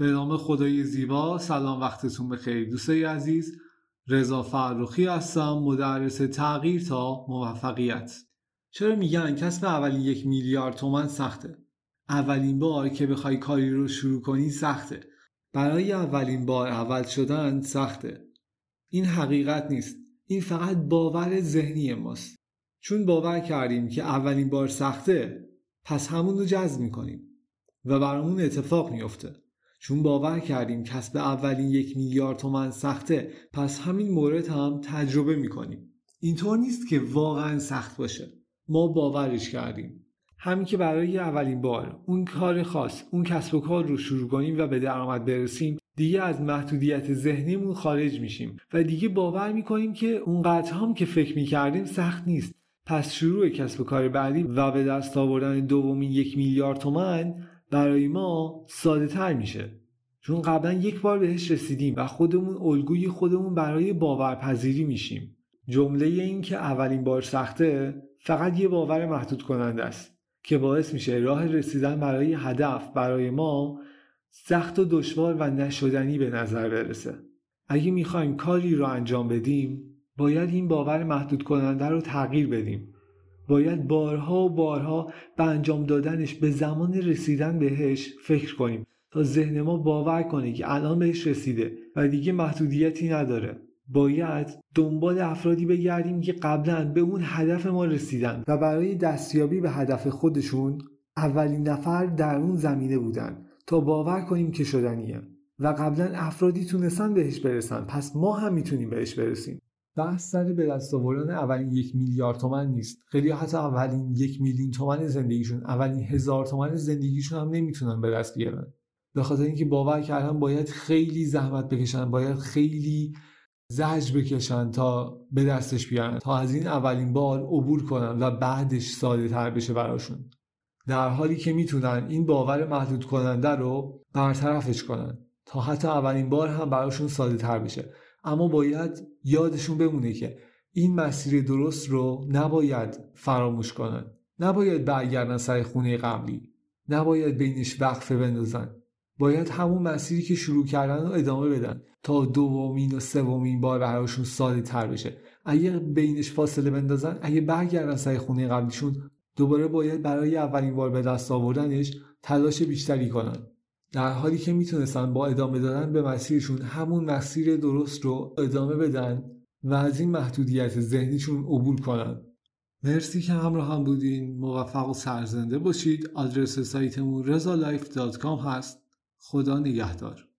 به نام خدای زیبا. سلام، وقتتون بخیر دوستای عزیز. رضا فرخی هستم، مدرس تغییر تا موفقیت. چرا میگن کسب اولین 1 میلیارد تومان سخته؟ اولین بار که بخوای کاری رو شروع کنی سخته. برای اولین بار اول شدن سخته. این حقیقت نیست. این فقط باور ذهنی ماست. چون باور کردیم که اولین بار سخته، پس همون رو جذب میکنیم و برامون اتفاق میفته. چون باور کردیم کسب اولین 1 میلیارد تومان سخته، پس همین مورد هم تجربه میکنیم. اینطور نیست که واقعا سخت باشه. ما باورش کردیم. همین که برای اولین بار اون کار خاص، اون کسب و کار رو شروع کنیم و به درآمد برسیم، دیگه از محدودیت ذهنیمون خارج میشیم و دیگه باور میکنیم که اونقدر هم که فکر میکردیم سخت نیست. پس شروع کسب و کار بعدی و به دست آوردن دومین 1 میلیارد تومان برای ما ساده تر میشه. چون قبلا یک بار بهش رسیدیم و خودمون الگوی خودمون برای باورپذیری میشیم. جمله این که اولین بار سخته فقط یه باور محدود کننده است که باعث میشه راه رسیدن برای هدف برای ما سخت و دشوار و نشدنی به نظر برسه. اگه میخوایم کاری رو انجام بدیم، باید این باور محدود کننده رو تغییر بدیم. باید بارها و بارها به انجام دادنش، به زمان رسیدن بهش فکر کنیم تا ذهن ما باور کنه که الان بهش رسیده و دیگه محدودیتی نداره. باید دنبال افرادی بگردیم که قبلا به اون هدف ما رسیدن و برای دستیابی به هدف خودشون اولین نفر در اون زمینه بودن تا باور کنیم که شدنیه و قبلا افرادی تونستن بهش برسن، پس ما هم میتونیم بهش برسیم. بحث سر به دست آوردن اولین 1 میلیارد تومان نیست. خیلی حتی اولین 1 میلیون تومان زندگیشون، اولین 1000 تومان زندگیشون هم نمیتونن به دست بیارن، به خاطر اینکه باور کردن باید خیلی زحمت بکشن، باید خیلی زجر بکشن تا به دستش بیارن، تا از این اولین بار عبور کنن و بعدش ساده تر بشه براشون. در حالی که میتونن این باور محدود کننده رو برطرفش کنن تا حتی اولین بار هم براشون ساده تر بشه. اما باید یادشون بمونه که این مسیر درست رو نباید فراموش کنن. نباید برگردن سر خونه قبلی. نباید بینش وقفه بندازن. باید همون مسیری که شروع کردن رو ادامه بدن تا دومین و سومین بار براشون ساده تر بشه. اگه بینش فاصله بندازن، اگه برگردن سر خونه قبلیشون، دوباره باید برای اولین بار به دست آوردنش تلاش بیشتری کنن. در حالی که میتونستن با ادامه دادن به مسیرشون همون مسیر درست رو ادامه بدن و از این محدودیت ذهنیشون عبور کنن. مرسی که همراه هم بودین. موفق و سرزنده باشید. آدرس سایتمون rezalife.com هست. خدا نگهدار.